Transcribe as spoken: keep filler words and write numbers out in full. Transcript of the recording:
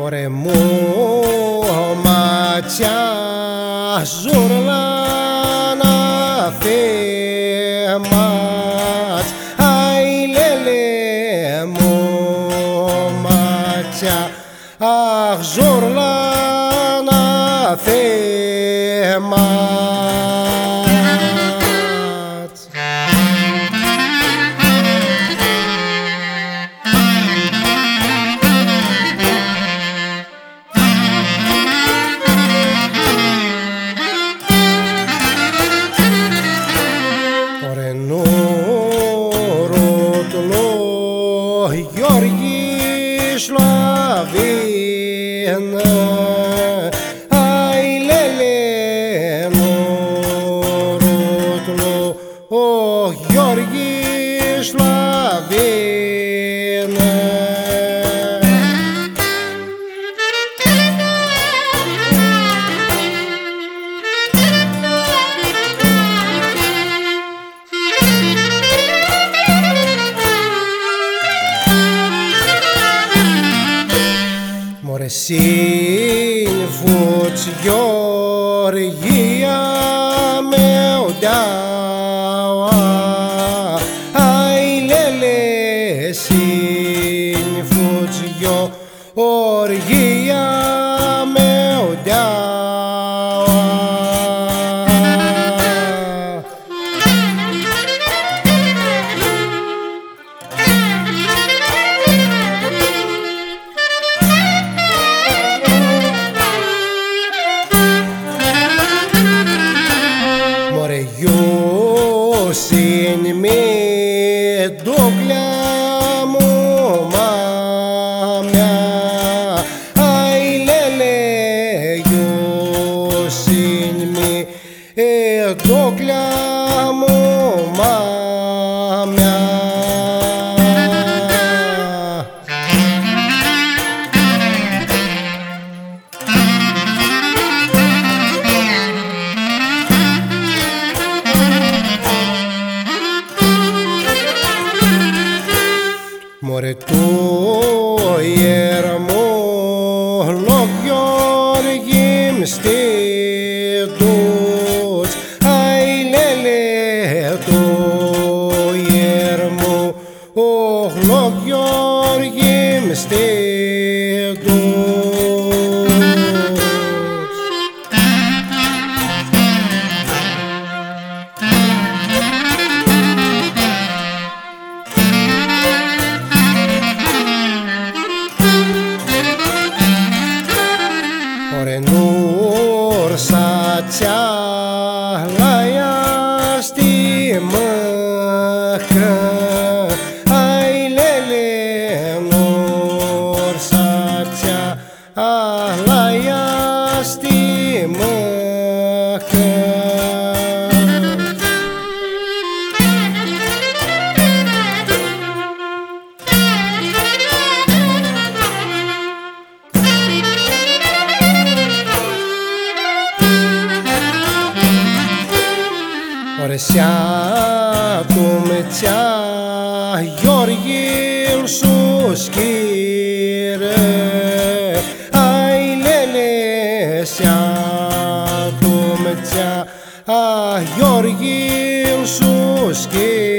Μωρέ μου ματιά ζουρλά να φέμας, αι λέλε μου ματιά, αχ ζουρλά να φέμας. Γιώργη Σλαβίνα, αι λέλε νορότλο, ο Γιώργη Σλαβίνα. Μωρέ σύμφωτς Γεωργία με οντάουα, αι λέλε σύμφωτς Γεωργία με οντάουα. Γιώσιν με ντόγλια μου μάμια, αι λέλε γιώσιν με ντόγλια μου μάμια. Μωρέ το ιερμόλο Γιώργη μστήτος, αι λέλε το ιερμόλο Γιώργη μστήτος. Νουρσατσιά λαία στη μάχα, αι λέλε νουρσατσιά λαία στη μάχα. Ωρε σιά του μετσιά Γιώργη σου σκύρε, αι λέλε σιά του μετσιά Γιώργη σου σκύρε.